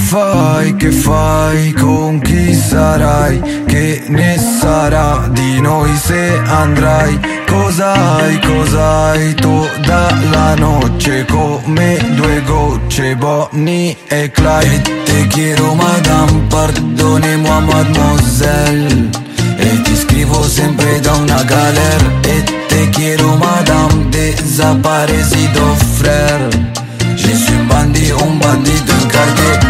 che fai, con chi sarai, che ne sarà di noi se andrai. Cos'hai tu dalla noche, come due gocce, Bonnie e Clyde. E te quiero madame, pardonnez-moi mademoiselle, e ti scrivo sempre da una galera. E te quiero madame, desaparecido frère, je suis un bandito en cartier.